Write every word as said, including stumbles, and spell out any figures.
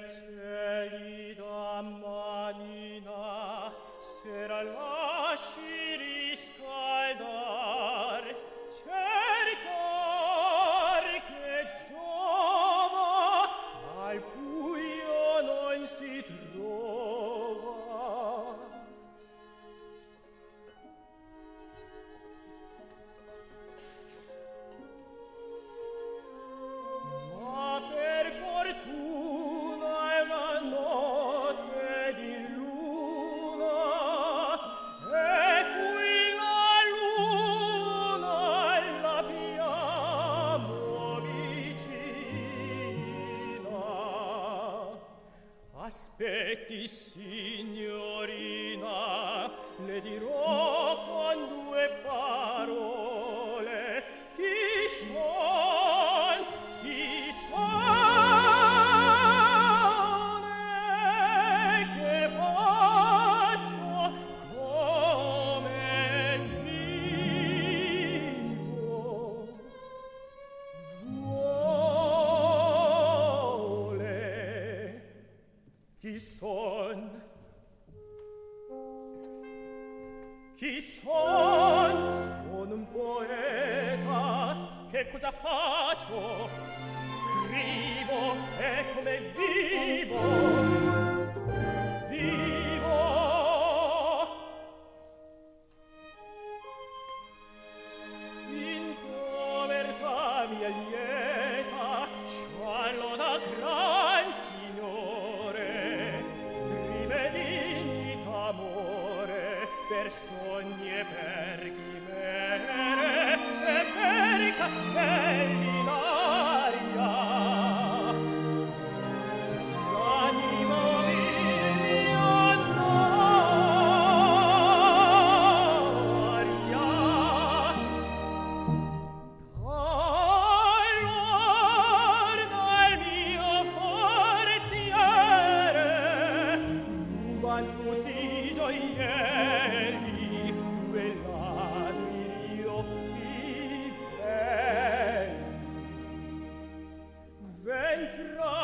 gelida manina sera lasci riscaldar, cercar che giova al buio non si trova. Ma per fortuna è una notte di luna, e qui la luna l'abbiamo vicina. Aspetti, signorina, le dirò con due parole chi son, chi son e che faccio, come vivo. Vuole chi son, chi son, sono un poeta, che cosa faccio? Scrivo, e come vivo, vivo. In povertà mia lieta, sciallo da gran signore, rimedini d'amore, per sogni e per chimere, e per castelli in aria. L'animo vil mi annoia. Allor dal mio forziere ruban tutti i gioielli, due ladri di occhi belli. V'entra